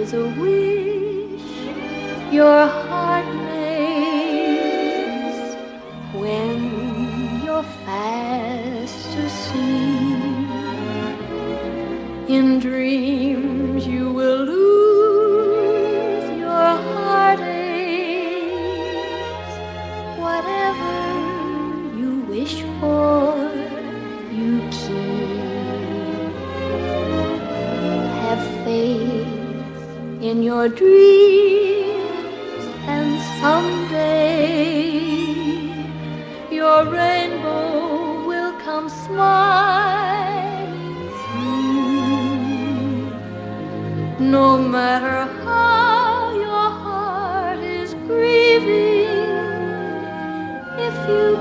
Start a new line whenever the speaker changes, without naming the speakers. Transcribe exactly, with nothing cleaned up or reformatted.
is a wish your heart makes when you're fast asleep. In dreams you will lose your heartaches. Whatever you wish for, you keep. Have faith in your dreams, and someday your rainbow will come smiling through. No matter how your heart is grieving, if you